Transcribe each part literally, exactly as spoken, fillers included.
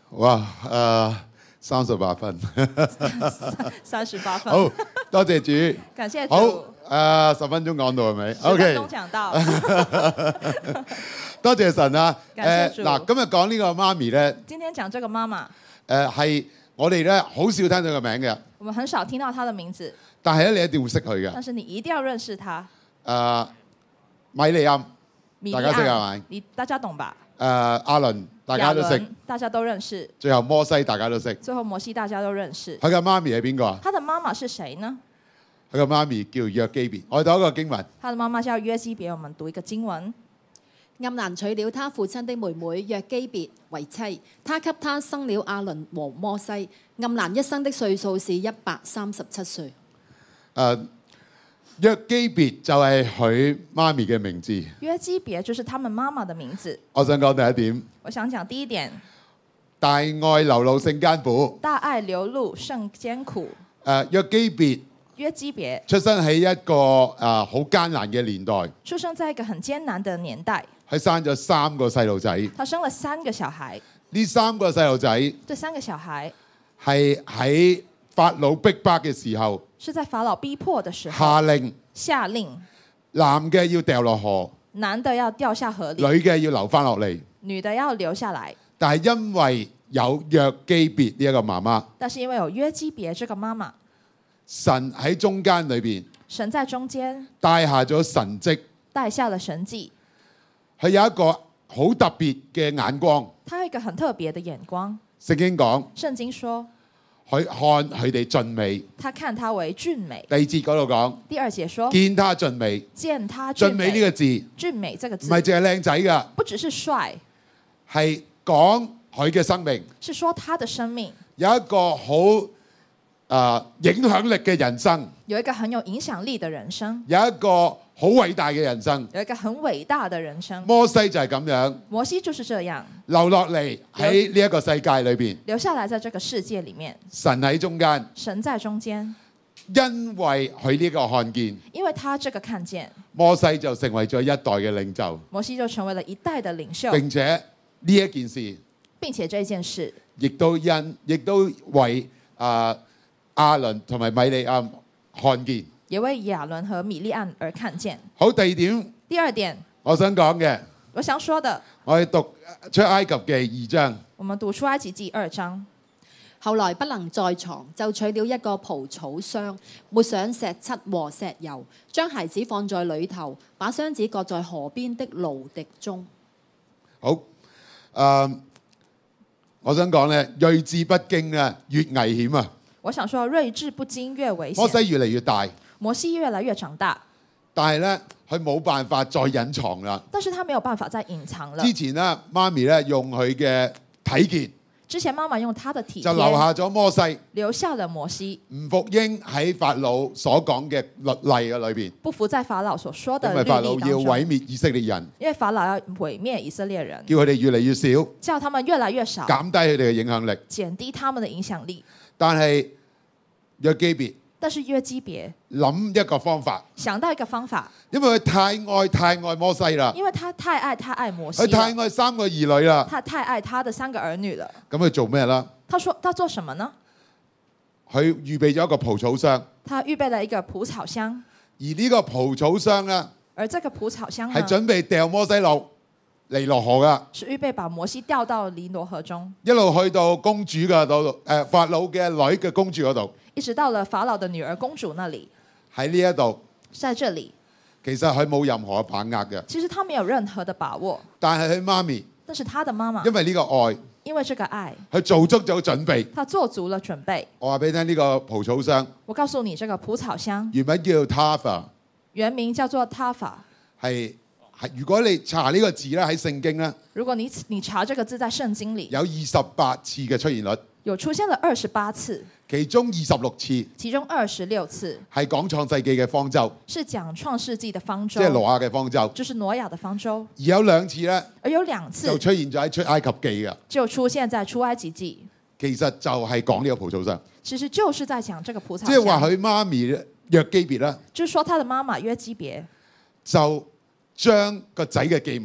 哇！誒三十八分， 三十八分。 好多謝主， 感謝主。 好誒十分鐘講到係咪十分鐘講到。 多謝神啊！ 感謝主。 嗱，今日講呢個媽咪咧， 今天講這個媽媽， 誒係我哋咧好少聽到個名嘅， 我們很少聽到她的名字， 但係咧你一定會識佢嘅。 但是你一定要認識她。 誒米利暗， 米大家識係咪？ 你大家懂吧？ 誒亞倫，大家都識。 大家都認識。 最後摩西，大家都識。 最後摩西，大家都認識。 佢嘅媽咪係邊個啊？ 他的媽媽是誰呢？ 佢嘅媽咪叫約基別。我哋讀一個經文。 他的媽媽叫約基別，我們讀一個經文。 暗蘭娶了他父親的妹妹約基別為妻，他給他生了亞倫和摩西。暗蘭一生的歲數是一百三十七歲。 誒約基別就係佢媽咪嘅名字。 約基別就是他們媽媽的名字。 我想講第一點。 我想講第一點。 大愛流露甚艱苦。 大愛流露甚艱苦。 誒約基別。 約基別出生喺一個誒好艱難嘅年代。 出生在一個很艱難的年代。 佢生咗三個細路仔。 他生了三個小孩。 呢三個細路仔。 這三個小孩係喺法老逼迫嘅時候。 是在法老逼迫的時候。 下令。 下令。 男嘅要掉落河。 男的要掉下河裏。 女嘅要留翻落嚟。 女的要留下來。 但係因為有約基別呢一個媽媽。 但是因為有約基別這個媽媽。 神喺中間裏邊。 神在中間。 帶下咗神蹟。帶下了神蹟。 佢有一個好特別嘅眼光。 他有一個很特別的眼光。 聖經講。 聖經說。 佢看佢哋俊美。 他看他為俊美。 第二節嗰度講。 第二節說。 見他俊美。 見他俊美。 俊美呢個字。 俊美這個字。 唔係淨係靚仔㗎。 不只是帥。 係講佢嘅生命。 是說他的生命。 有一個好誒、呃、影響力嘅人生。 有一個很有影響力的人生。 有一個好偉大嘅人生。 有一個很偉大的人生。 摩西就係咁樣。 摩西就是這樣。 留落嚟喺呢一個世界裏邊。 留下來在這個世界裡面。 神喺中間。 神在中間。 因為佢呢個看見。 因為他這個看見。 摩西就成為咗一代嘅領袖。 摩西就成為了一代的領袖。 並且呢一件事。 並且這件事。 亦都因，亦都為啊亞倫同埋米利暗看見。 也為亞倫和米利暗而看見。 好，第二點。 第二點。 我想講嘅。 我想說的。 我哋讀出埃及記二章。 我們讀出埃及記二章。 後來不能再藏，就取了一個蒲草箱，抹上石漆和石油，將孩子放在裏頭，把箱子擱在河邊的蘆荻中。 好，誒、呃，我想講咧，睿智不驚啊，越危險啊！ 我想說，睿智不驚越危險。 摩西越嚟越大。 摩西越來越長大。 但係咧，佢冇辦法再隱藏啦。 但是他沒有辦法再隱藏了。 之前咧，媽咪咧用佢嘅體貼。 之前媽媽用她的體貼。 就留下咗摩西。 留下了摩西。 唔服應喺法老所講嘅律例嘅裏邊。 不服在法老所說的律例因為法老要毀滅以色列人。 因為法老要毀滅以色列人。 叫佢哋越嚟越少。 叫他們越來越少。 減低佢哋嘅影響力。 減低他們的影響力。 但係約基別。 但是約基別諗一個方法， 想到一個方法， 因為佢太愛太愛摩西啦， 因為他太愛太愛摩西， 佢太愛三個兒女啦， 他太愛他的三個兒女了。 咁佢做咩啦？ 他說他做什麼呢？ 佢預備咗一個蒲草箱， 他預備了一個蒲草箱， 而呢個蒲草箱咧， 而這個蒲草箱係準備掉摩西落尼羅河噶， 是預備把摩西掉到尼羅河中， 一路去到公主嘅度，誒法老嘅女嘅公主嗰度。 一直到了法老的女兒公主那裡， 喺呢一度， 在這裡， 其實佢冇任何嘅把握嘅。 其實他沒有任何的把握， 但係佢媽咪， 但是他的媽媽， 因為呢個愛， 因為這個愛， 佢做足咗準備， 他做足了準備。 我話俾你聽，呢個蒲草箱， 我告訴你，這個蒲草箱原名叫 Tafa， 原名叫做 Tafa， 係係如果你查呢個字咧喺聖經咧， 如果你你查這個字在聖經裡， 有二十八次嘅出現率。 有出現了二十八次， 其中二十六次， 其中二十六次係講創世紀嘅方舟， 是講創世紀的方舟， 即係挪亞嘅方舟， 就是挪亞的方舟。 而有兩次咧， 而有兩次就出現咗喺出埃及記嘅， 就出現在出埃及記。 其實就係講呢個蒲草箱， 其實就是在講這個蒲草即箱。 係話佢媽咪約基別啦， 就是說他的媽媽約基別就將個仔嘅寄望。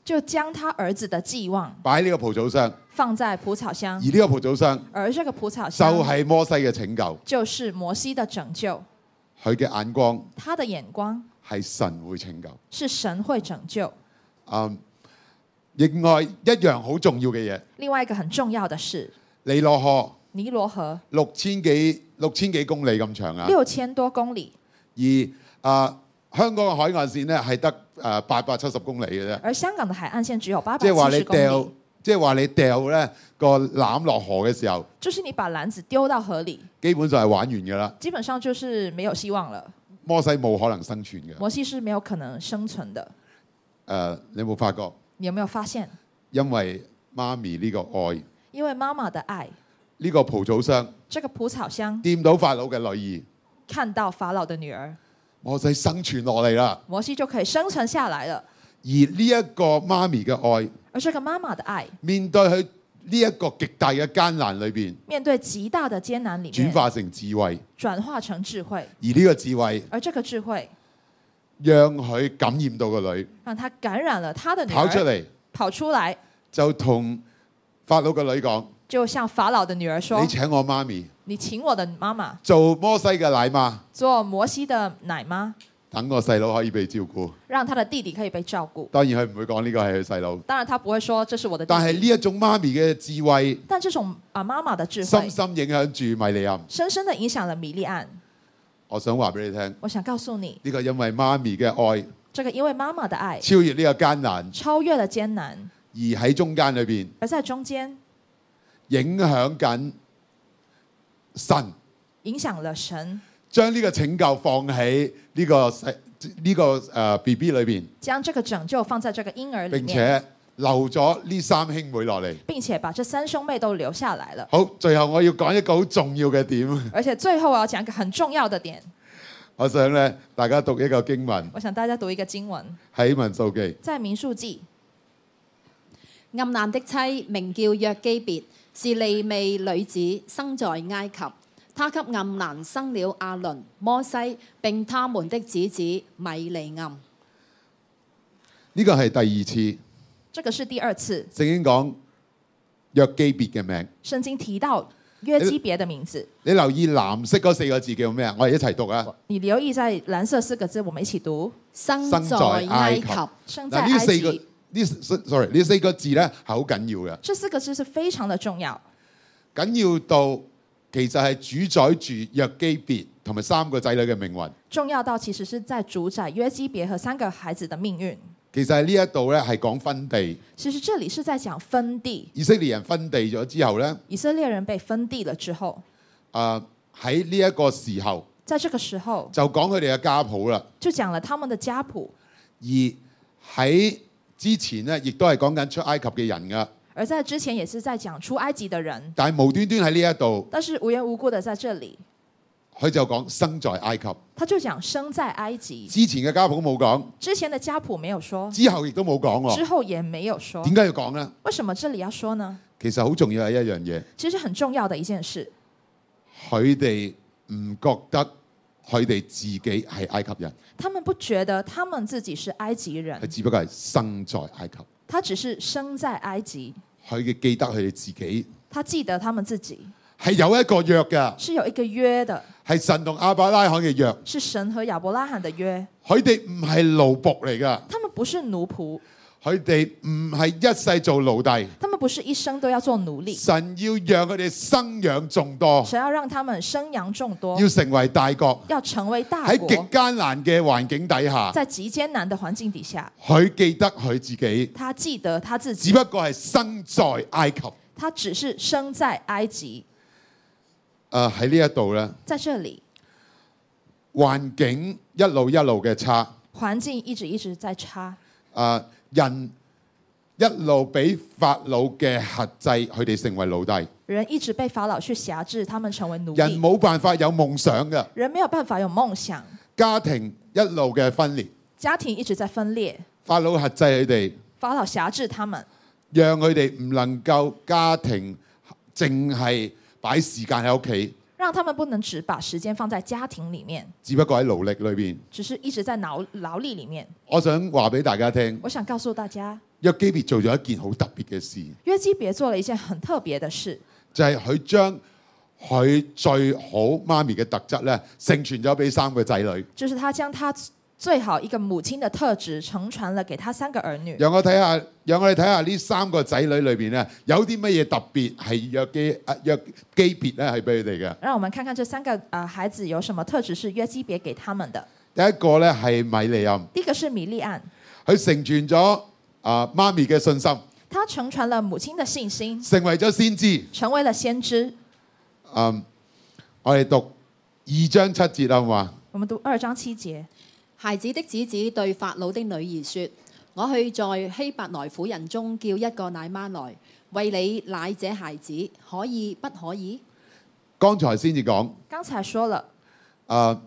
就將他兒子的寄望擺喺呢個蒲草箱， 放在蒲草箱而，呢個蒲草箱而這個蒲草就箱係摩西嘅拯救， 就是摩西的拯救。 佢嘅眼光他的眼光係神會拯救。 是神會拯救。 嗯，另外一樣好重要嘅嘢， 另外一個很重要的是， 尼羅河尼羅河六千幾六千幾公里咁長啊， 六千多公里， 而啊、香港嘅海岸線咧係得誒八百七十公里嘅啫， 而香港的海岸線只有八即係話你百七十公掉里。， 即係話你掉咧個籃落河嘅時候， 就是你把籃子丟到河裡， 基本上係玩完㗎啦。 基本上就是沒有希望了。 摩西冇可能生存嘅。誒、 摩西是沒有可能生存的。 你有冇發覺？ 你有沒有發現？ 因為媽咪呢個愛， 因為媽媽的愛， 呢、個蒲草箱這個蒲草箱掂到法老嘅女兒， 看到法老的女兒， 摩西生存落嚟啦。 摩西就可以生存下來了。 而呢一個媽咪嘅愛， 而這個媽媽的愛， 面對佢呢一個極大嘅艱難裏邊， 面對極大的艱難裡面， 轉化成智慧， 轉化成智慧。 而呢個智慧而這個智慧， 讓佢感染到個女， 讓他感染了他的女兒， 跑出嚟跑出來， 就同法老個女講： 就向法老的女兒說你：請我媽咪你請我的媽媽做摩西嘅奶媽， 做摩西的奶媽， 等個細佬可以被照顧。 讓他的弟弟可以被照顧。 當然佢唔會講呢個係佢細佬， 當然，他不會說這是我的弟但係弟， 呢一種媽咪嘅智慧， 但這種啊媽媽的智慧深深影響住米利暗。 深深的影響了米利暗。 我想話俾你聽， 我想告訴你， 呢個因為媽咪嘅愛這個因為媽媽的愛超越呢個艱難， 超越了艱難， 而喺中間裏邊而在中間影響緊神， 影響了神， 將呢個拯救放喺呢個細呢個誒 B B 裏邊， 將這個拯救放在這個嬰兒裡面， 並且留咗呢三兄妹落嚟。 並且把這三兄妹都留下來了。 好，最後我要講一個好重要嘅點， 而且最後我要講一個很重要的點， 我想咧大家讀一個經文我想大家讀一個經文， 喺民數記。 在民數記， 暗難的妻名叫約基別，是利未女子，生在埃及。她給暗蘭生了亞倫、摩西，並他們的子子米利暗。 呢個係第二次這個是第二次聖經講約基別嘅名。 聖經提到約基別的名字。 你留意藍色嗰四個字叫咩啊？我哋一齊讀啊！ 你留意在藍色四個字，我們一起讀。 生在埃及。 生在嗱，呢埃四個及。 呢，sorry，呢四個字咧係好緊要嘅， 這四個字是非常的重要， 緊要到其實係主宰住約基別同埋三個仔女嘅命運。 重要到其實是在主宰約基別和三個孩子的命運。 其實喺呢一度咧係講分地。 其實這裡是在講分地。 以色列人分地咗之後咧， 以色列人被分地了之後， 啊喺呢一個時候， 在這個時候就講佢哋嘅家譜啦。 就講了他們的家譜。 而喺之前咧，亦都係講緊出埃及嘅人噶。 而在之前也是在講出埃及的人， 但係無端端喺呢一度， 但是無緣無故的在這裡， 佢就講生在埃及。 他就講生在埃及。 之前嘅家譜冇講， 之前的家譜沒有說， 之後亦都冇講喎。 之後也沒有說。 點解要講呢？ 為什麼這裡要說呢？ 其實好重要係一樣嘢， 其實很重要的一件事， 佢哋唔覺得佢哋自己係埃及人， 他們不覺得他們自己是埃及人佢，只不過係生在埃及。 他只是生在埃及， 佢嘅記得佢哋自己他記得他們自己係有一個約㗎， 是有一個約的， 係神同亞伯拉罕嘅約。 是神和亞伯拉罕的約。 佢哋唔係奴僕嚟㗎， 他們不是奴僕， 佢哋唔係一世做奴隸。 他們不是一生都要做奴隸。 神要讓佢哋生養眾多， 神要讓他們生養眾多， 要成為大國。 要成為大喺極國。 艱難嘅環境底下， 在極艱難的環境底下， 佢記得佢自己， 他記得他自只己， 不過係生在埃及。 他只是生在埃及。 誒喺呢一度咧， 在這裡， 環境一路一路嘅差， 環境一直一直在差， 誒人一路俾法老嘅轄制，佢哋成為奴隸。 人一直被法老去轄制，他們成為奴隸。 人冇辦法有夢想嘅， 人沒有辦法有夢想， 家庭一路嘅分裂， 家庭一直在分裂， 法老轄制佢哋， 法老轄制他們， 讓佢哋唔能夠家庭淨係擺時間喺屋企， 讓他們不能只把時間放在家庭裡面， 只不過喺勞力裏邊。 只是一直在勞勞力裡面。 我想話俾大家聽， 我想告訴大家， 約基別做咗一件好特別嘅事， 約基別做了一件很特別的事， 就係佢將佢最好媽咪嘅特質咧，承傳咗俾三個仔女。 就是他將他最好一個母親的特質承傳了給他三個兒女。 讓我睇下，讓我哋睇下呢三個仔女裏邊咧，有啲乜嘢特別係約基啊約基別咧係俾佢哋嘅。 讓我們看看這三個呃孩子有什麼特質是約基別給他們的。 第一個咧係米利暗， 第一個是米利暗， 佢承傳咗啊媽咪嘅信心， 他承傳了母親的信心， 成為咗先知。 成為了先知。 嗯，我哋讀二章七節好嘛？ 我們讀二章七節。 孩子的姊姊對法老的女兒說：我去在希伯來婦人中叫一個奶媽來，為你奶這孩子，可以不可以？ 剛才先至講， 剛才說了， 啊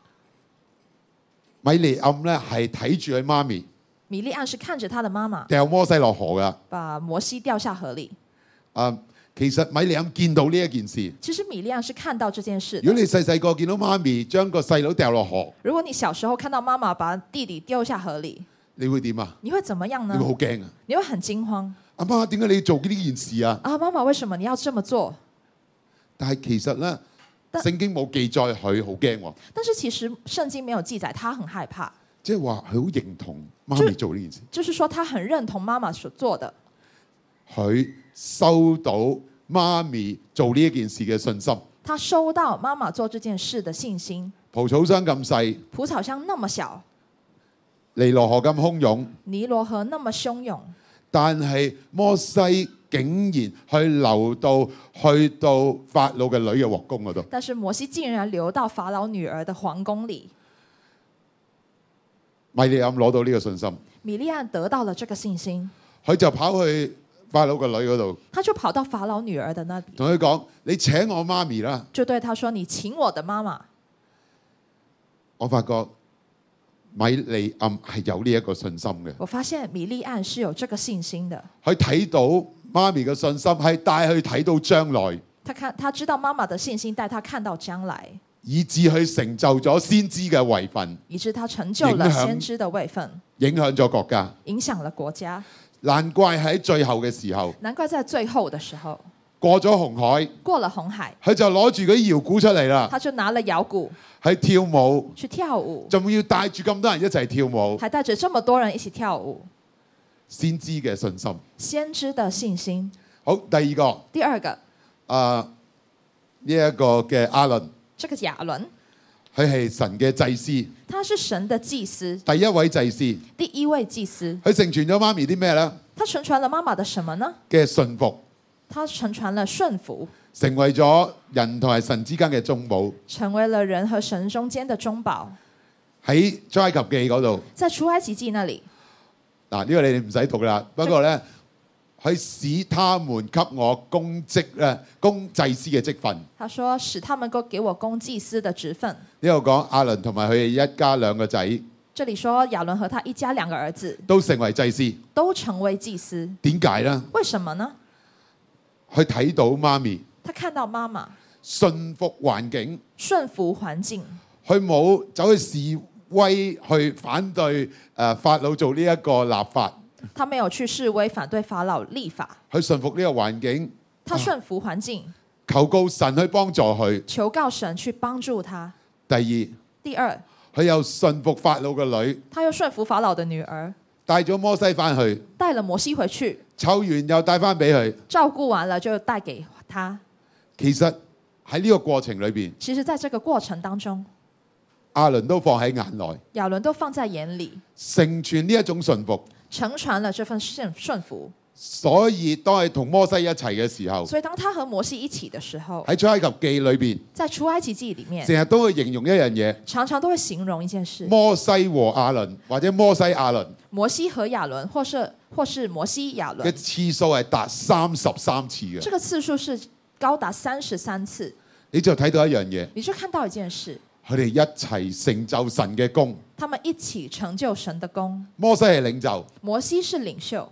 米利暗咧係睇住佢媽咪米利暗是看着他的媽媽掉摩西落河噶。 把摩西掉下河裡。 啊，其實米利暗見到呢一件事。 其實米利暗是看到這件事的。 如果你細細個見到媽咪將個細佬掉落河， 如果你小時候看到媽媽把弟弟丟下河裡， 你會點啊？ 你會怎麼樣呢？ 你會好驚啊！ 你會很驚慌。 阿媽，點解你要做呢件事啊？ 啊，媽媽，為什麼你要這麼做？ 但係其實咧， 但聖經冇記載佢好驚喎， 但是其實聖經沒有記載他很害怕， 即係話佢好認同媽咪做呢件事。 就是說他很認同媽媽所做的。 佢收到媽咪做呢一件事嘅信心。 他收到媽媽做這件事的信心。 蒲草箱咁細， 蒲草箱那麼小， 尼羅河咁洶湧， 尼羅河那麼洶湧， 但係摩西竟然去流到去到法老嘅女嘅皇宮嗰度。 但是摩西竟然流到法老女兒的皇宮裡。 米利暗攞到呢個信心， 米利暗得到了這個信心， 佢就跑去法老個女嗰度， 他就跑到法老女兒的那裡， 同佢講：你請我媽咪啦。 就對他說：你請我的媽媽。 我發覺米利暗係有呢一個信心嘅。 我發現米利暗是有這個信心的。 佢睇到媽咪嘅信心係帶佢睇到將來， 他看他知道媽媽的信心帶他看到將來， 以致佢成就咗先知嘅位份， 以致他成就了先知的位份， 影響咗國家。 影響了國家。 難怪喺最後嘅時候， 難怪在最後的時候過咗紅海， 過了紅海， 佢就攞住嗰啲搖鼓出嚟啦， 他就拿了搖鼓去跳舞， 去跳舞， 仲要帶住咁多人一齊跳舞。 還帶着這麼多人一起跳舞。 先知嘅信心， 先知的信心。 好，第二個， 第二個， 啊呢一個嘅亞倫， 這個亞倫， 佢係神嘅祭司， 他是神的祭司， 第一位祭司。 第一位祭司。 佢成全咗媽咪啲咩呢？ 他承傳了媽媽的什麼呢？ 嘅信服， 他承傳了順服， 成為咗人同埋神之間嘅中保。 成為了人和神中間的中保。 喺出埃及記嗰度， 在出埃及記那裡， 嗱呢個你哋唔使讀啦。不過呢，佢使他們給我公職咧，公祭司嘅職分。 他說使他們夠給我公祭司的職分。 呢度講亞倫同埋佢哋一家兩個仔， 這裡說亞倫和他一家兩個兒子都成為祭司。 都成為祭司。 點解呢？ 為什麼呢？ 佢睇到媽咪他看到媽媽順服環境， 順服環境， 佢冇走去示威去反對誒、呃、法老做呢一個立法。 他沒有去示威反對法老立法， 去順服呢個環境， 他順服環境， 啊、求告神去幫助佢。 求告神去幫助他。 第二， 第二， 佢又順服法老嘅女， 他又順服法老的女兒， 帶咗摩西翻去， 帶了摩西回去， 湊完又帶翻俾佢。 照顧完了就帶給他。 其實喺呢個過程裏邊， 其實在這個過程當中， 亞倫都放喺眼內， 亞倫都放在眼裡， 成全呢一種順服。 承傳了這份順順服。 所以當係同摩西一齊嘅時候， 所以當他和摩西一起的時候， 喺出埃及記裏邊， 在出埃及記裡面， 成日都會形容一樣嘢， 常常都會形容一件事： 摩西和亞倫，或者摩西亞倫摩西和亞倫，或是或是摩西亞倫嘅次數係達三十三次嘅。 這個次數是高達三十三次。 你就睇到一樣嘢， 你就看到一件事， 佢哋一齊成就神嘅功。 他們一起成就神的功。 摩西係領袖， 摩西是領袖，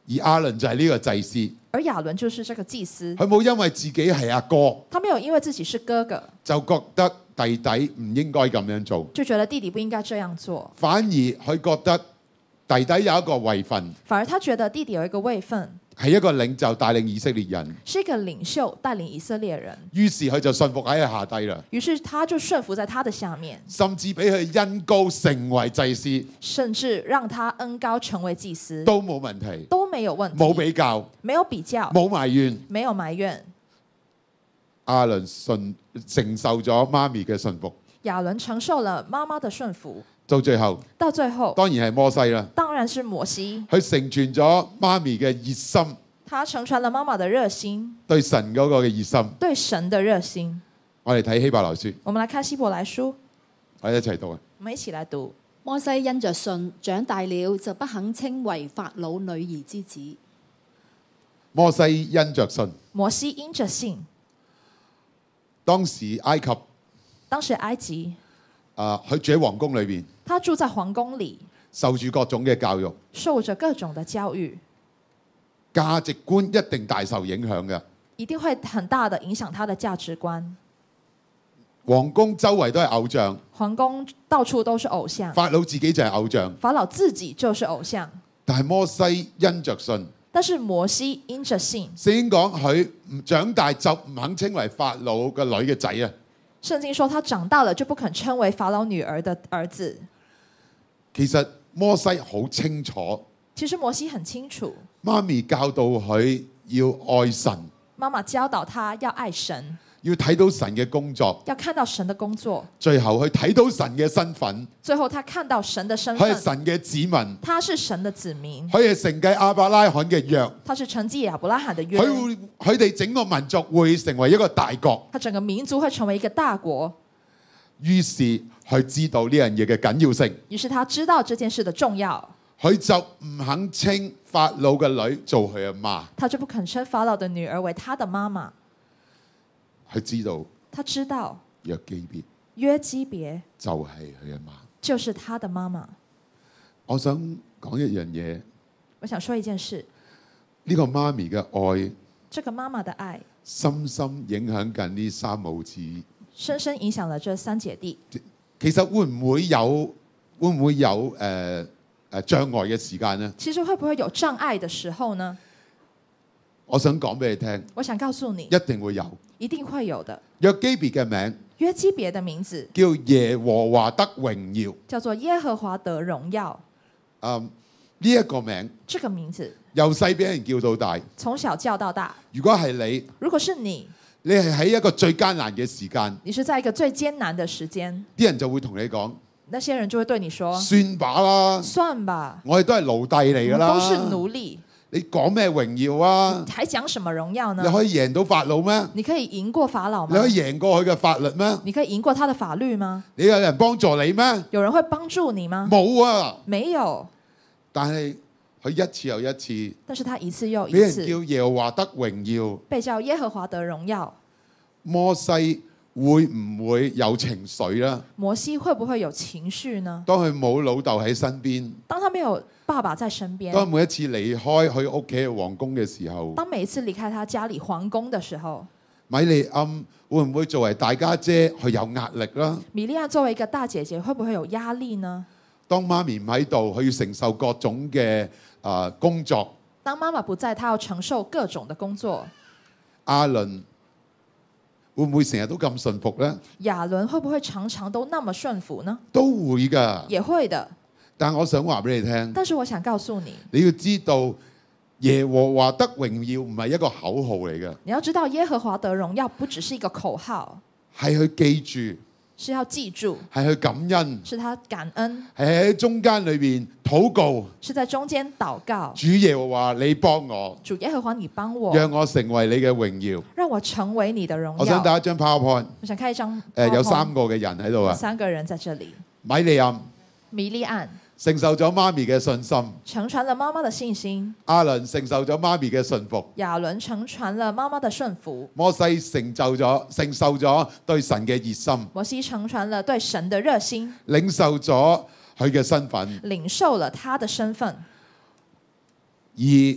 而亞倫就係呢個祭司， 而亞倫就是這個祭司， 佢冇因為自己係阿哥， 他沒有因為自己是哥哥， 就覺得弟弟唔應該咁樣做， 就覺得弟弟不應該這樣做， 反而佢覺得弟弟有一個位份， 反而他覺得弟弟有一個位份， 係一個領袖帶領以色列人， 是一個領袖帶領以色列人， 於是佢就信服喺佢下低啦， 於是他就順服在他的下面， 甚至俾佢恩高成為祭司， 甚至讓他恩高成為祭司， 都冇問題， 都沒有問題， 冇比較， 沒有比較， 冇埋怨。 沒有埋怨。 亞倫順承受咗媽咪嘅信服， 亞倫承受了媽媽的順服， 到最後到最後當然係摩西啦， 當然是摩西， 佢成全咗媽咪嘅熱心， 他承傳了媽媽的熱心， 對神嗰個嘅熱心。 對神的熱心。 我哋睇希伯來書， 我們來看希伯來書， 我哋一齊讀啊！ 我們一起來讀。 摩西因着信長大了，就不肯稱為法老女兒之子。 摩西因着信， 摩西因着信， 當時埃及當時埃及， 啊，佢住喺皇宮裏邊， 他住在皇宮裡， 受住各種嘅教育， 受着各種的教育， 價值觀一定大受影響嘅。 一定會很大的影響他的價值觀。 皇宮周圍都係偶像， 皇宮到處都是偶像， 法老自己就係偶像， 法老自己就是偶像。 但係摩西因着信， 但是摩西因着信， 聖經講佢唔長大就唔肯稱為法老個女嘅仔啊。 聖經說他長大了就不肯稱為法老女兒的兒子。 其實摩西好清楚， 其實摩西很清楚， 媽咪教導佢要愛神， 媽媽教導他要愛神， 要睇到神嘅工作， 要看到神的工作。 最後去睇到神嘅身份， 最後他看到神的身佢係份， 神嘅子民， 他是神的子民， 佢係承繼亞伯拉罕嘅約， 他是承繼亞伯拉罕的約。 佢會佢哋整個民族會成為一個大國。 他整個民族會成為一個大國。 於是佢知道呢樣嘢嘅緊要性， 於是他知道這件事的重要， 佢就唔肯稱法老嘅女做佢阿媽。 他就不肯稱法老的女兒為他的媽媽。 佢知道他知道約基別約基別就係佢阿媽。 就是他的媽媽。 我想講一樣嘢， 我想說一件事， 呢個媽咪嘅愛這個媽媽的愛深深影響緊呢三母子。 深深影響了這三姐弟。 其實會唔會有會唔會有誒誒、呃呃、障礙嘅時間呢？ 其實會不會有障礙的時候呢？ 我想講俾你聽， 我想告訴你， 一定會有。 一定會有的。 約基別嘅名約基別的名字叫耶和華得榮耀。 叫做耶和華得榮耀。 嗯，呢一個名這個名字由細俾人叫到大。 從小叫到大。 如果係你， 如果是你， 你係喺一個最艱難嘅時間， 你是在一個最艱難的時間， 啲人就會同你講： 那些人就會對你說： 算吧啦， 算吧， 我哋都係奴隸嚟㗎啦， 都是奴隸。 你講咩榮耀啊？ 還講什麼榮耀呢？ 你可以贏到法老咩？ 你可以贏過法老嗎？ 你可以贏過佢嘅法律咩？ 你可以贏過他的法律嗎？ 你有人幫助你咩？ 有人會幫助你嗎？ 冇啊！ 沒有。 但係佢一次又一次， 但是他一次又俾一次人叫耶和華得榮耀。 被叫耶和華得榮耀。 摩西會唔會有情緒呢？ 摩西會不會有情緒呢？ 當佢冇老豆喺身邊， 當他沒有爸爸在身邊， 當每一次離開佢屋企嘅皇宮嘅時候， 當每一次離開他家裡皇宮的時候， 米利暗會唔會作為大家姐佢有壓力啦？ 米利亞作為一個大姐姐，會不會有壓力呢？ 當媽咪唔喺度，佢要承受各種嘅啊、呃、工作。 當媽媽不在，他要承受各種的工作。 亞倫會唔會成日都咁順服呢？ 亞倫會不會常常都那麼順服呢？ 都會㗎， 也會的。 但我想話俾你聽， 但是我想告訴你， 你要知道耶和華得榮耀唔係一個口號嚟嘅， 你要知道耶和華得榮耀不只是一個口號， 係去記住， 是要記住， 係去感恩， 是他感恩， 係喺中間裏邊禱告， 是在中間禱告。 主耶和華你幫我， 主耶和華你幫我， 讓我成為你嘅榮耀， 讓我成為你的榮耀。 我想打一張 PowerPoint， 我想看一張 PowerPoint， 誒有三個嘅人喺度啊， 三個人在這裡。 米利暗米利暗承受咗媽咪嘅信心， 承傳了媽媽的信心。 亞倫承受咗媽咪嘅信服， 亞倫承傳了媽媽的順服。 摩西成就咗承受咗對神嘅熱心， 摩西承傳了對神的熱心， 領受咗佢嘅身份。 領受了他的身份。 而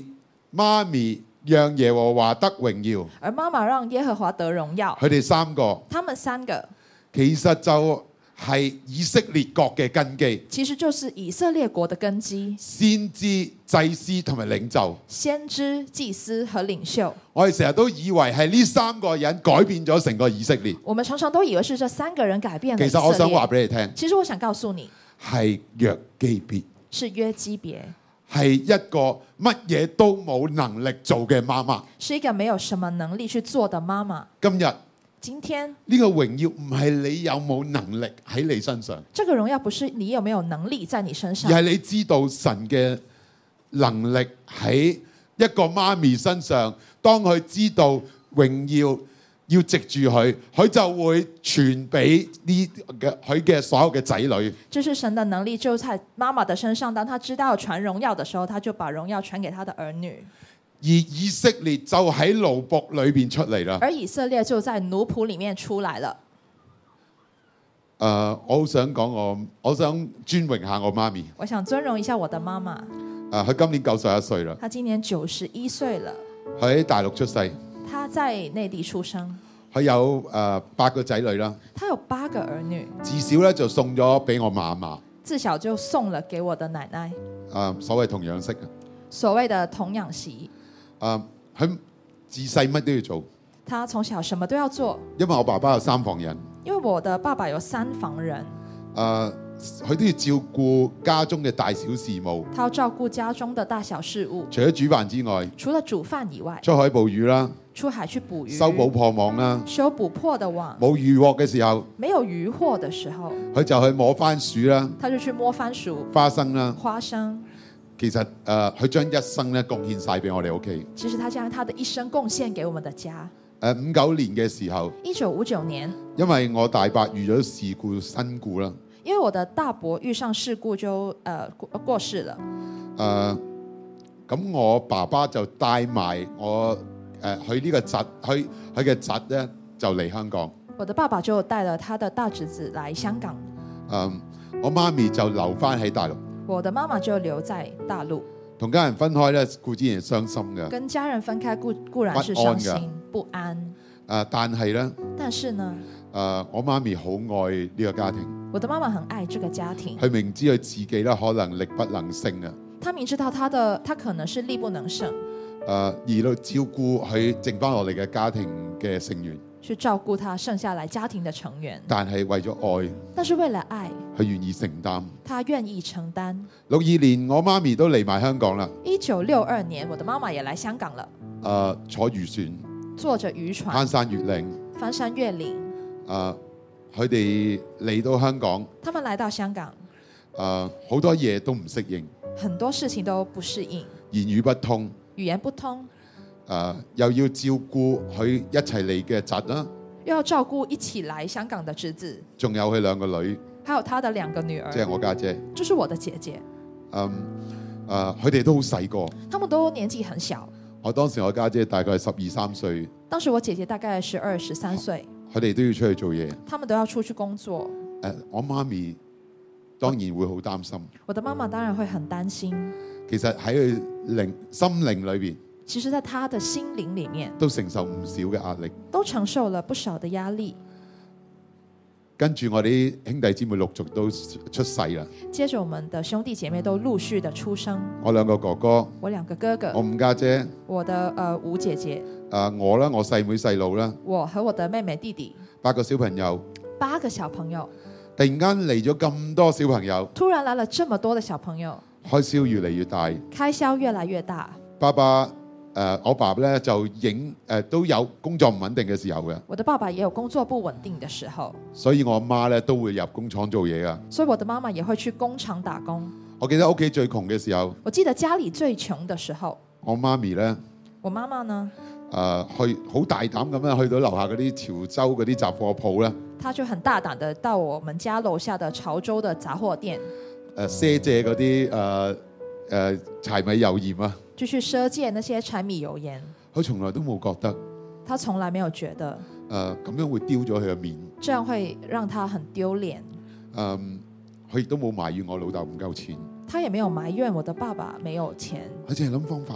媽咪讓耶和華得榮耀， 而媽媽讓耶和華得榮耀。 佢哋三個他們三個其實就係以色列國嘅根基， 其實就是以色列國的根基， 先知、祭司同埋領袖。 先知、祭司和領袖。 我哋成日都以為係呢三個人改變咗成個以色列， 我們常常都以為是這三個人改變了以其色列。 實我想話俾你聽， 其實我想告訴你， 係約基別， 是約基別， 係一個乜嘢都冇能力做嘅媽媽。 是一個沒有什麼能力去做的媽媽。 今日今天呢個榮耀唔係你有冇能力喺你身上， 這個榮耀不是你有沒有能力在你身上， 而係你知道神嘅能力喺一個媽咪身上。當佢知道榮耀要藉住佢，佢就會傳俾呢嘅佢嘅所有嘅仔女。 這是神的能力就在媽媽的身上。當他知道傳榮耀的時候，他就把榮耀傳給他的兒女。 而以色列就喺奴僕裏邊出嚟啦。 而以色列就在奴僕裡面出來了。 誒、uh, 我好想講我，我想尊榮下我媽咪。 我想尊榮一下我的媽媽。 誒，佢今年九十一歲啦。 她今年九十一歲了。 佢喺大陸出世。 她在內地出生。 佢有誒、uh, 八個仔女啦。 她有八個兒女。 至少咧就送咗俾我嫲嫲。 自小就送了給我的奶奶。 誒、uh, 所謂童養媳。 所謂的童養媳。 誒，佢自細乜都要做。 他從小什麼都要做。 因為我爸爸有三房人。 因為我的爸爸有三房人。 誒、uh, 佢都要照顧家中嘅大小事務。 他要照顧家中的大小事務。 除咗煮飯之外， 除了煮飯以外， 出海捕魚啦， 出海去捕魚， 修補破網啦， 修補破的網。 冇漁獲嘅時候， 沒有漁獲的時候， 佢就去摸番薯啦， 他就去摸番薯、 花生啦， 花生。 其實誒，佢、呃、將一生咧貢獻晒俾我哋屋企。 其實他將他的一生貢獻給我們的家。 誒五九年嘅時候， 一九五九年， 因為我大伯遇咗事故身故啦。 因為我的大伯遇上事故就誒、呃、過過世了。 誒、呃，咁我爸爸就帶埋我誒去呢個侄，去佢嘅侄咧就嚟香港。 我的爸爸就帶了他的大侄子來香港。 誒、呃，我媽咪就留翻喺大陸。 我的媽媽就留在大陸。 同家人分開咧，固之然傷心嘅。 跟家人分開固固然是傷心不安。誒、 呃，但係咧。 但是呢？ 誒、呃，我媽咪好愛呢個家庭。 我的媽媽很愛這個家庭。 佢明知佢自己咧可能力不能勝啊。 他明知道他的他可能是力不能勝。誒、 呃，而去照顧佢剩翻落嚟嘅家庭嘅成員。 去照顧他剩下來家庭的成員。 但係為咗愛。 但是為了愛。 佢願意承擔。 他願意承擔。 六二年我媽咪都嚟埋香港啦。 一九六二年我的媽媽也來香港了。 誒、呃，坐漁船。 坐着漁船。 翻山越嶺。 翻山越嶺。 誒、呃。佢哋嚟到香港， 他們來到香港， 誒、呃、好多嘢都唔適應， 很多事情都不適應， 言語不通， 語言不通， 誒、呃、又要照顧佢一齊嚟嘅侄啦， 又要照顧一起來香港的侄子， 仲有佢兩個女， 還有他的兩個女兒， 即係我家姐，姐， 就是我的姐姐， 嗯誒佢哋都好細個， 他們都年紀很小， 我當時我家姐，姐大概係十二三歲， 當時我姐姐大概十二十三歲。 佢哋都要出去做嘢， 他們都要出去工作。 誒，我媽咪當然會好擔心。 我的媽媽當然會很擔心。 其實喺佢靈心靈裏邊， 其實在她的心靈裡面， 都承受唔少嘅壓力， 都承受了不少的壓力。 跟住我啲兄弟姊妹陸續都出世啦。 接着我們的兄弟姐妹都陸續的出生。 我兩個哥哥， 我兩個哥哥， 我五家姐， 我的呃五姐姐， 誒、呃、我啦，我細妹細佬啦， 我和我的妹妹弟弟， 八個小朋友， 八個小朋友， 突然間嚟咗咁多小朋友， 突然來了這麼多的小朋友， 開銷越嚟越大， 開銷越來越大。 爸爸誒、呃、我爸咧就影誒、呃、都有工作唔穩定嘅時候嘅， 我的爸爸也有工作不穩定的時候， 所以我阿媽咧都會入工廠做嘢噶。 所以我的媽媽也會去工廠打工。 我記得屋企最窮嘅時候， 我記得家裡最窮的時候， 我媽咪咧， 我媽媽呢， 誒、呃、去好大膽咁樣去到樓下嗰啲潮州嗰啲雜貨鋪咧， 她就很大膽的到我們家樓下的潮州的雜貨店， 誒賒借嗰啲誒誒柴米油鹽啊， 就去賒借那些柴米油鹽。 佢從來都冇覺得， 她從來沒有覺得， 誒、呃、咁樣會丟咗佢嘅面， 這樣會讓她很丟臉。 嗯，佢亦都冇埋怨我老豆唔夠錢， 她也沒有埋怨我的爸爸沒有錢， 佢淨係諗方法。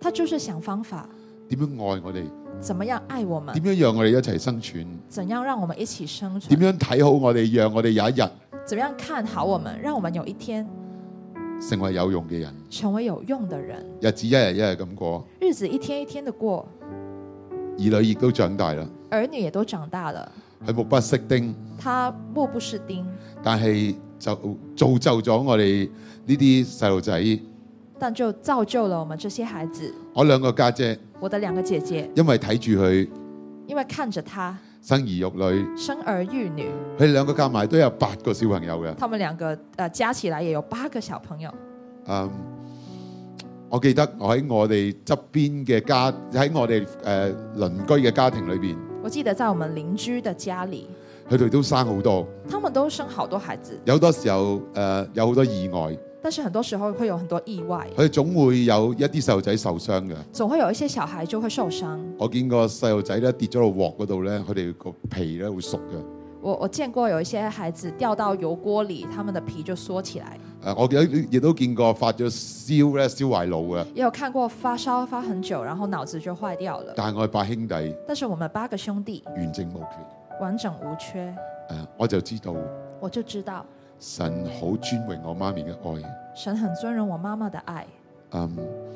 他就是想方法， 點樣愛我哋， 怎麼樣愛我們， 點樣讓我哋一齊生存， 怎樣讓我們一起生點存， 樣睇好我哋，讓我哋有一日怎麼樣看好我們，讓我們有一天成為有用嘅人。 成為有用的人。 日子一日一日咁過， 日子一天一天的過， 兒女亦都長大啦。 兒女也都長大了， 佢目不識丁， 他目不識丁， 但係就造就咗我哋呢啲細路仔。 但就造就了我們這些孩子。 我兩個家姐， 我的兩個姐姐， 因為睇住佢因為看着他生兒育女， 生兒育女， 佢哋兩個加埋都有八個小朋友嘅。 他們兩個呃加起來也有八個小朋友。 嗯，我記得我喺我哋側邊嘅家，喺我哋誒鄰居嘅家庭裏邊， 我記得在我們鄰居的家裡， 佢哋都生好多， 他們都生好多孩子， 有好多時候誒、呃、有好多意外， 但是很多時候會有很多意外， 佢哋總會有一啲細路仔受傷嘅。 總會有一些小孩就會受傷。 我見過細路仔咧跌咗落鑊嗰度咧，佢哋個皮咧會熟嘅。 我我見過有一些孩子掉到油鍋裡，他們的皮就縮起來。 誒，我記得亦都見過發咗燒咧，燒壞腦嘅。 也有看過發燒發很久，然後腦子就壞掉了。 但係我哋八兄弟但是我們八個兄弟完整無缺。 完整無缺， 誒，我就知道我就知道神好尊榮我媽咪嘅愛。 神很尊榮我媽媽的愛。 嗯，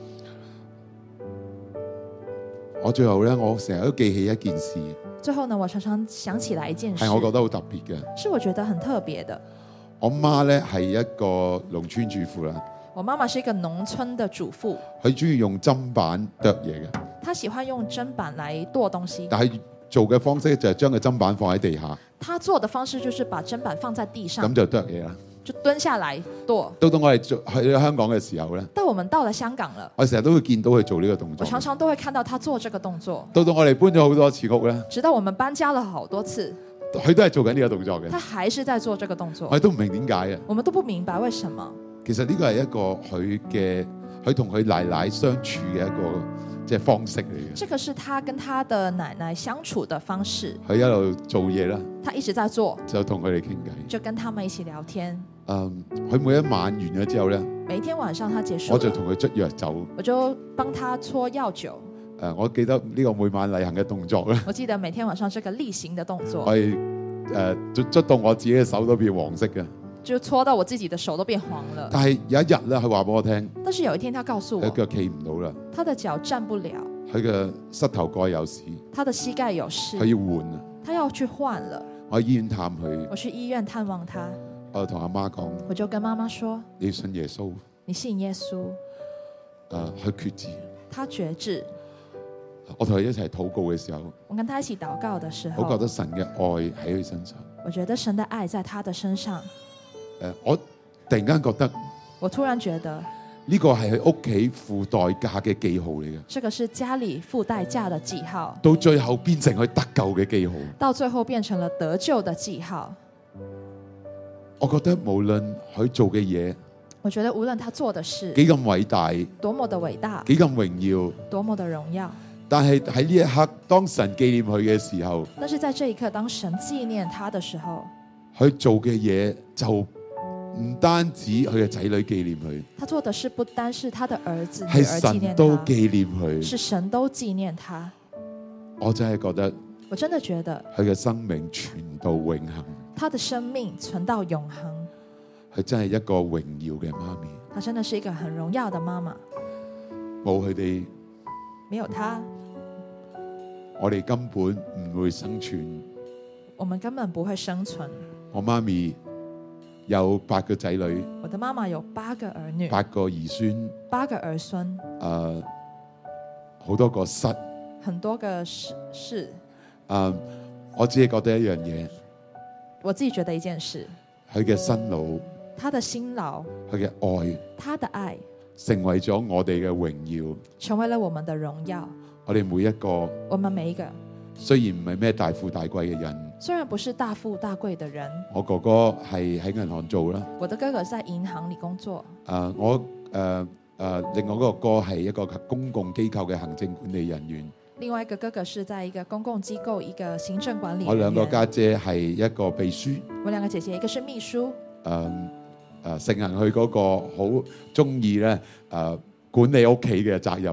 我最後咧，我成日都記起一件事， 最後呢，我常常想起來一件事， 係我覺得好特別嘅。 是我覺得很特別的。 我媽咧係一個農村主婦啦， 我媽媽是一個農村的主婦， 佢中意用砧板剁嘢嘅， 她喜歡用砧板來剁東西。 但係做嘅方式就係將個砧板放喺地下， 她做的方式就是把砧板放在地上， 咁就剁嘢啦。 就蹲下來剁。 到到我哋做去香港嘅時候咧， 到我們到了香港了， 我成日都會見到佢做呢個動作。 我常常都會看到她做這個動作。 到到我哋搬咗好多次屋咧， 直到我們搬家了好多次， 佢都係做緊呢個動作嘅。 她還是在做這個動作我。哋都唔明點解嘅。 我們都不明白為什麼。 其實呢個係一個佢嘅佢同佢奶奶相處嘅一個即係方式嚟嘅。 這個是她跟她的奶奶相處的方式。 佢一路做嘢啦， 她一直在做， 就同佢哋傾偈。 就跟他們一起聊天。 嗯，佢每一晚完咗之後咧， 每一天晚上她結束了， 我就同佢捽藥酒。 我就幫她搓藥酒。 誒，我記得呢個每晚例行嘅動作咧， 我記得每天晚上這個例行的動作， 我係誒捽捽到我自己嘅手都變黃色嘅。 就搓到我自己的手都變黃了。 但係有一日咧，佢話俾我聽， 但是有一天他告訴我， 佢腳企唔到啦， 他的腳站不了， 佢嘅膝頭蓋有事， 他的膝蓋有事， 佢要換啊！ 他要去換了。 我喺醫院探佢， 我去醫院探望他， 我同阿媽講： 我就跟媽媽說， 你要信耶穌。 你信耶穌。 誒，佢決志。 他決志。 我同佢一齊禱告嘅時候， 我跟他一起禱告的時候， 我覺得神嘅愛喺佢身上。 我覺得神的愛在他的身上。 誒，我突然間覺得我突然覺得呢個係佢屋企付代價嘅記號嚟嘅， 這個是家裡付代價的記號， 到最後變成佢得救嘅記號。 到最後變成了得救的記號。 我覺得無論佢做嘅嘢我覺得無論他做的事幾咁偉大， 多麼的偉大， 幾咁榮耀， 多麼的榮耀， 但係喺呢一刻，當神紀念佢嘅時候， 但是在這一刻，當神紀念他的時候， 佢做嘅嘢就唔單止佢嘅仔女紀念佢， 他做的事不單是他的兒子女係兒紀念神都他， 紀念佢。 是神都紀念他。 我真係覺得我真的覺得佢嘅生命傳到永恆， 他的生命存到永恆。 佢真係一個榮耀嘅媽咪。 他真的是一個很榮耀的媽媽。 冇佢哋， 沒有他， 我哋根本唔會生存。 我們根本不會生存。 我媽咪有八個仔女， 我的媽媽有八個兒女， 八個兒孫， 八個兒孫， 誒，好多個室。 很多個事事。 誒，我只係覺得一樣嘢， 我自己覺得一件事， 佢嘅辛勞， 他的辛勞， 佢嘅愛， 他的愛， 成為咗我哋嘅榮耀。 成為了我們的榮耀。 我哋每一個， 我們每一個， 雖然唔係咩大富大貴嘅人， 雖然不是大富大貴的人， 我哥哥係喺銀行做啦。 我的哥哥在銀行裏工作。 誒，我誒誒，另外嗰個哥係一個公共機構嘅行政管理人員。 另外一個哥哥是在一個公共機構一個行政管理人員。 我兩個家姐係一個秘書。 我兩個姐姐，一個是秘書。 誒誒，盛行佢嗰個好中意咧誒管理屋企嘅責任。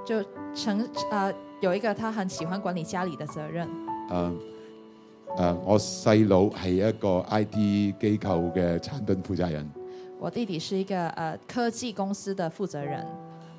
就承呃有一個他很喜歡管理家裏的責任。 誒誒，我細佬係一個 I T 機構嘅產品負責人。 我弟弟是一個呃科技公司的負責人。 誒、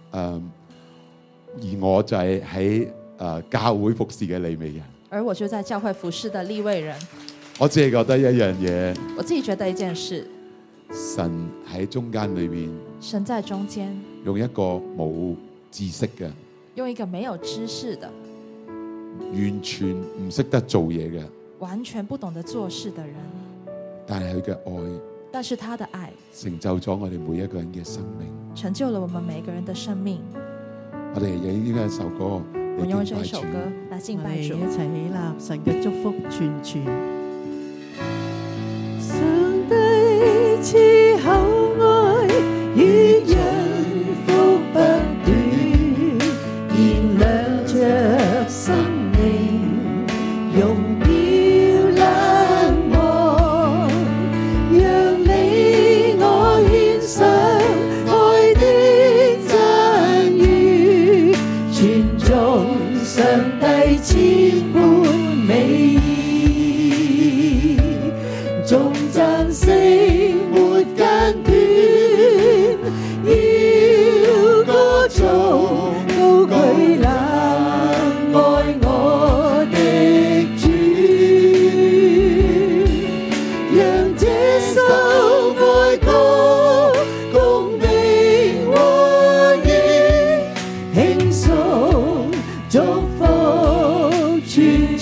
而我就係喺誒教會服侍嘅利未人。 而我就在教會服侍的利未人。 我只係覺得一樣嘢， 我自己覺得一件事， 神喺中間裏邊， 神在中間用一個冇知識嘅， 用一個沒有知識的， 完全唔識得做嘢嘅， 完全不懂得做事的人， 但係佢嘅愛但是他的愛成就咗我哋每一個人嘅生命。 成就了我們每個人的生命。 我哋亦應該一首歌我用嚟敬拜主。 這一首歌來敬拜主。 我哋一齊起立，神嘅祝福傳傳。上帝賜厚愛與人福不斷，燃亮着生命，用掉冷漠，讓你我獻上愛的讚譽，傳頌上帝千般美意，眾讚聲沒間斷，要歌頌高舉冷愛我的主，讓這首愛歌共鳴和應，輕鬆祝福傳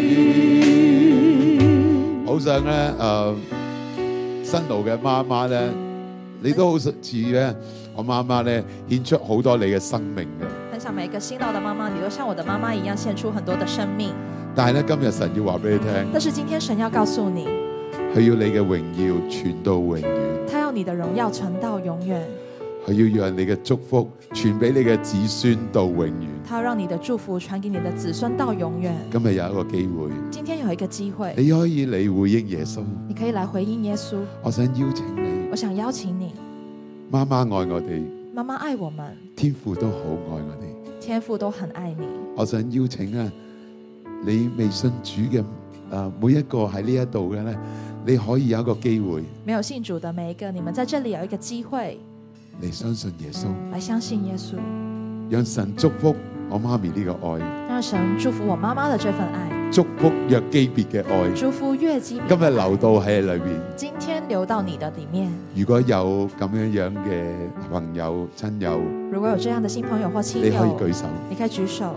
傳。 好想咧誒，新路嘅媽媽咧，你都好似咧，我媽媽咧獻出好多你嘅生命嘅。 很想每一個新到的媽媽，你都像我的媽媽一樣獻出很多的生命。 但係咧，今日神要話俾你聽， 但是今天神要告訴你， 佢要你嘅榮耀傳到永遠， 他要你的榮耀傳到永遠， 佢要讓你嘅祝福傳俾你嘅子孫到永遠。 他要讓你的祝福傳給你的子孫到永遠。 今日有一個機會， 今天有一個機會， 你可以嚟回應耶穌。 你可以來回應耶穌。 我想邀請你， 我想邀請你， 媽媽愛我哋， 媽媽愛我們， 天父都好愛我哋。 天父都很愛你。 我想邀請啊，你未信主嘅誒每一個喺呢一度嘅咧，你可以有一個機會沒有信主的每一個，你們在這裡有一個機會嚟相信耶穌， 來相信耶穌， 讓神祝福我媽咪呢個愛， 讓神祝福我媽媽的這份愛， 祝福約基別嘅愛， 祝福越基別。 今日流到喺裏邊。 今天流到你的裡面。 如果有咁樣樣嘅朋友親友， 如果有這樣的新朋友或親友， 你可以舉手， 你可以舉手，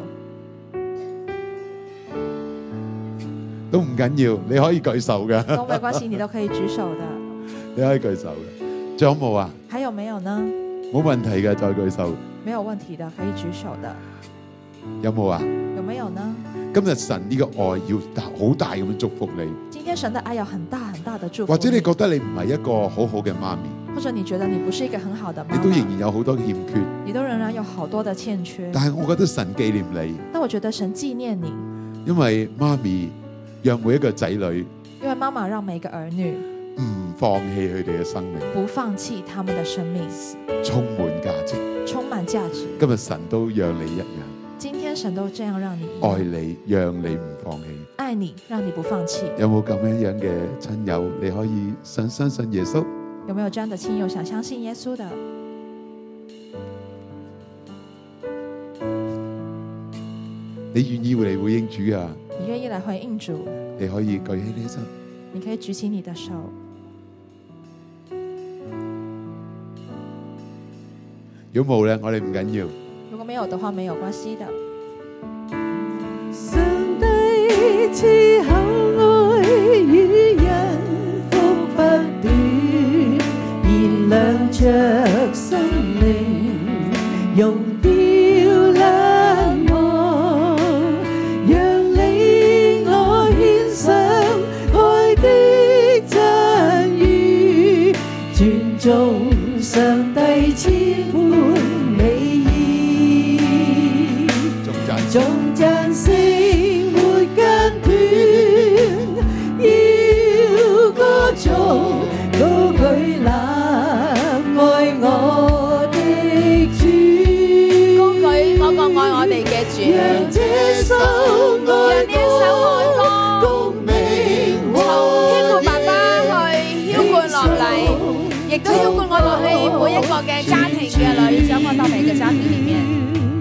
都唔緊要，你可以舉手嘅， 都沒關係，你都可以舉手的。 你可以舉手嘅。仲有冇啊？ 還有沒有呢？ 冇問題嘅，再舉手。 沒有問題的，可以舉手的。 有冇啊？ 有沒有呢？ 今日神呢個愛要大好大咁樣祝福你， 今天神的愛有很大很大的祝福。 或者你覺得你唔係一個好好嘅媽咪， 或者你覺得你不是一個很好的媽媽， 你都仍然有好多欠缺， 你都仍然有好多的欠缺。 但係我覺得神紀念你， 但我覺得神紀念你， 因為媽咪讓每一個仔女因為媽媽讓每個兒女唔放棄佢哋嘅生命， 不放棄他們的生命， 充滿價值。 充滿價值。 今日神都讓你一樣， 今天神都這樣讓你一樣愛你，讓你唔放棄。 愛你，讓你不放棄。 有冇咁樣樣嘅親友，你可以想相信耶穌？ 有沒有這樣的親友想相信耶穌的？ 你願意嚟回應主啊？ 你願意來回應主？ 你可以舉起呢手。 你可以舉起你的手。 如果冇咧，我哋唔緊要。 如果沒有的話，沒有關係的。 上帝賜厚愛與人福不斷，燃亮着生命，用掉冷漠，讓你我獻上愛的讚譽，傳頌上帝千般美意，頌讚聲沒間斷，要歌頌高舉冷愛我的主， 高舉嗰個愛首愛歌，共鳴從天父爸爸去澆灌落嚟，亦都澆灌我落去每一個嘅家庭嘅裏， 交換到每個家庭裡面。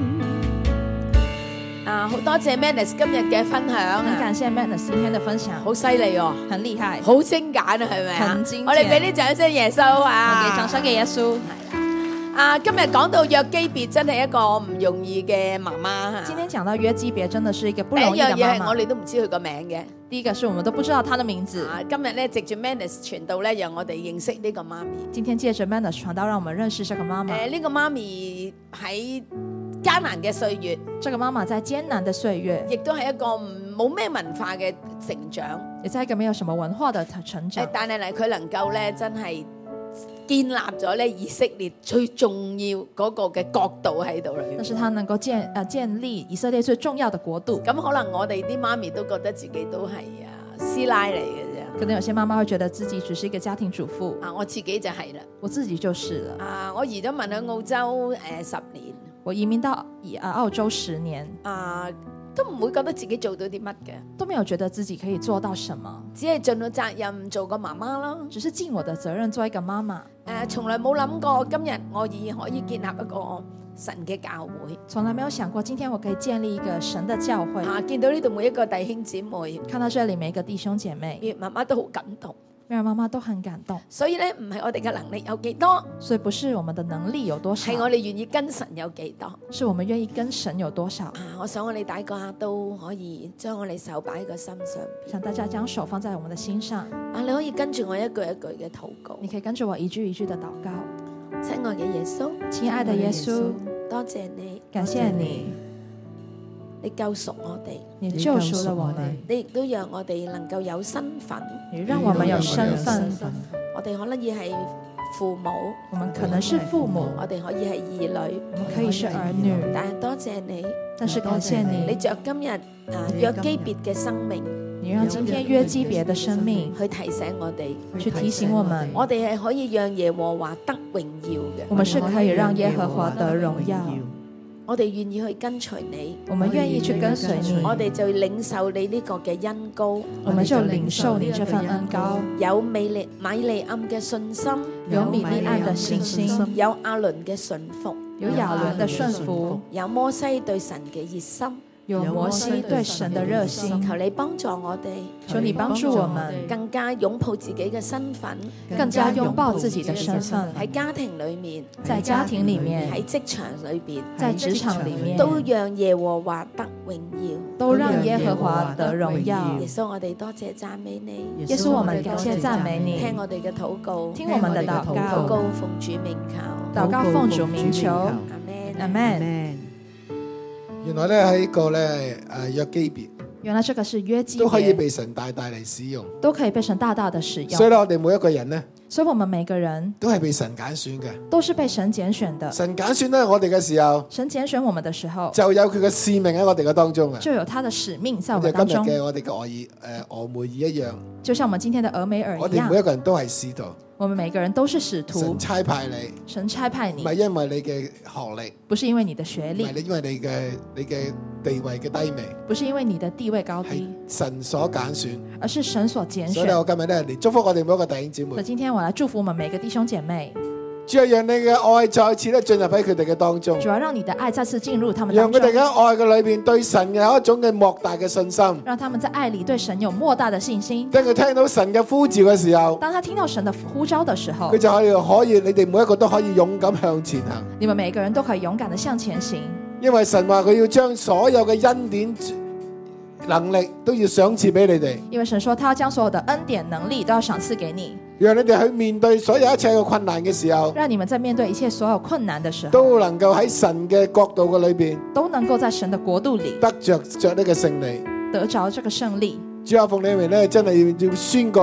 啊，好多謝 Manus 今日嘅分享啊， 很感謝 Manus 今天的分享， 好犀利喎， 很厲害， 好精簡啊，係咪啊？ 很精簡我哋俾啲掌聲耶穌啊！ 給掌聲給耶穌。 啊，今日講到約基別真係一個唔容易嘅媽媽嚇。 今天講到約基別真的是一個不第一容易的樣嘢係我媽媽。 哋都唔知佢個名嘅。 第一個是我們都不知道她的名字。 啊，今日咧藉住 Manus 傳道咧，讓我哋認識呢個媽咪。 今天借着 Manus 傳道，讓我們認識這個媽媽。 誒，呢個媽咪喺艱難嘅歲月， 這個媽媽在艱難的歲月， 亦都係一個唔冇咩文化嘅成長。 也在一個沒有什麼文化的成長誒，。但係咧佢能夠咧真係建立咗咧以色列最重要嗰個嘅國度喺度啦。 但是她能夠建呃建立以色列最重要的國度。 咁可能我哋啲媽咪都覺得自己都係啊師奶嚟嘅啫。 可能有些媽媽會覺得自己只是一個家庭主婦， 啊，我自己就係啦。 我自己就是了。 啊，我移咗民喺澳洲誒十年， 我移民到以啊澳洲十年， 啊都唔會覺得自己做到啲乜嘅， 都沒有覺得自己可以做到什麼， 只係盡到責任做個媽媽咯。 只是盡我的責任做一個媽媽。 誒，從來冇諗過今日我已可以建立一個神嘅教會。 從來沒有想過今天我可以建立一個神的教會。 啊，見到呢度每一個弟兄姊妹， 看到這裡每一個弟兄姐妹， 月媽媽都好感動。 讓媽媽都很感動。 所以咧，唔係我哋嘅能力有幾多， 所以不是我們的能力有多少， 係我哋願意跟神有幾多。 是我們願意跟神有多少。 啊，我想我哋大家都可以將我哋手擺喺個心上邊。 想大家將手放在我們的心上。 啊，你可以跟住我一句一句嘅禱告。 你可以跟着我一句一句的禱告。 親愛嘅耶穌， 親愛的耶穌， 多謝你， 感謝你， 你救贖我哋， 你救贖了我們， 你亦都讓我哋能夠有身份。 你讓我們有身份。 我哋可能要係父母， 我們可能是父母， 我哋可以係兒女， 我們可以是兒女， 但係多謝你， 但是感謝你你， 着今日啊約基別嘅生命， 你讓今天約基別的生命去提醒我哋， 去提醒我們， 我哋係可以讓耶和華得榮耀嘅。 我們是可以讓耶和華得榮耀。 我哋願意去跟隨你， 我們願意去跟隨你， 我哋就領受你呢個嘅恩膏， 我們就領受你這份恩膏， 有美利米利暗嘅信心， 有米利暗的信心， 有亞倫嘅順服， 有亞倫的順服， 有摩西對神嘅熱心， 有摩西對神的熱心。 求你幫助我哋， 求你幫助我們， 更加擁抱自己嘅身份， 更加擁抱自己的身份， 喺家庭裏面， 在家庭裡面， 喺職場裏邊， 在職場裡面， 都讓耶和華得榮耀， 都讓耶和華得榮耀。 耶穌，我哋多謝讚美你， 耶穌，我們感謝讚美你， 聽我哋嘅禱告， 聽我們的禱禱告告， 奉主名求， 禱告奉主名求， 阿門， 阿門。 原來咧喺個咧誒約基別原來這個是約基別， 都可以被神大大嚟使用， 都可以被神大大的使用。 所以咧我哋每一個人咧所以我們每個人都係被神揀選嘅。 都是被神揀選的。 神揀選咧我哋嘅時候， 神揀選我們的時候， 就有佢嘅使命喺我哋嘅當中啊。 就有他的使命在我就們當中。 今日嘅我哋嘅俄爾誒俄梅爾一樣， 就像我們今天的俄美爾一我哋每樣， 一個人都係使徒， 我們每個人都是使徒神。差派你， 神差派你， 唔係因為你嘅學歷， 不是因為你的學唔係歷， 你因為你嘅你嘅地位嘅低微， 不是因為你的地位高係低， 神所揀選。 而是神所揀所以咧， 選。 我今日咧嚟祝福我哋每一個弟兄姊妹， 所以今天我來祝福我們每個弟兄姐妹， 主要讓你嘅愛再次咧進入喺佢哋嘅當中。 主要讓你的愛再次進入他們讓當中， 佢哋喺愛嘅裏邊對神嘅有一種嘅莫大嘅信心。 讓他們在愛裡對神有莫大的信心。 當佢聽到神嘅呼召嘅時候， 當他聽到神的呼召的時候佢，就可以可以，你哋每一個都可以勇敢向前行。 你們每個人都可以勇敢地向前行， 因為神話佢要將所有嘅恩典能力都要賞賜俾你哋， 因為神說他要將所有的恩典能力都要賞賜給你， 讓你哋去面對所有一切嘅困難嘅時候， 讓你們在面對一切所有困難的時候， 都能夠喺神嘅國度嘅裏邊都能夠在神的國度裡得着着呢個勝利。 得着這個勝利。 主啊，奉你名咧，真係要宣告，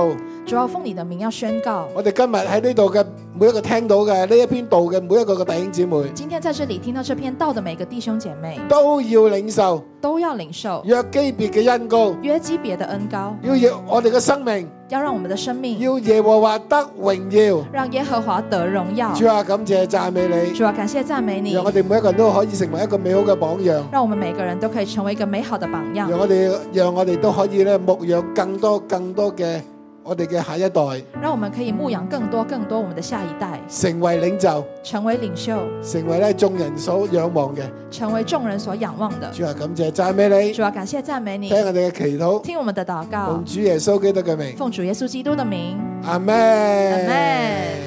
主要奉你的名要宣告。 我哋今日喺呢度嘅每一個聽到嘅呢一篇道嘅每一個嘅弟兄姊妹， 今天在這裡聽到這篇道的每個弟兄姐妹， 都要領受都要領受約基別嘅恩膏， 約基別的恩膏， 要讓我哋嘅生命， 要讓我們的生命， 要耶和華得榮耀。 讓耶和華得榮耀。 主啊，感謝讚美你， 主啊，感謝讚美你， 讓我哋每一個人都可以成為一個美好嘅榜樣， 讓我們每個人都可以成為一個美好的榜樣。 讓我哋讓我哋都可以咧牧養更多更多嘅我哋嘅下一代， 讓我們可以牧養更多更多我們的下一代， 成為領袖， 成為領袖， 成為咧眾人所仰望嘅。 成為眾人所仰望的。 主啊，感謝讚美你， 主啊，感謝讚美你， 聽我哋嘅祈禱， 聽我們的禱告， 奉主耶穌基督嘅名， 奉主耶穌基督的名， 阿門。 阿門。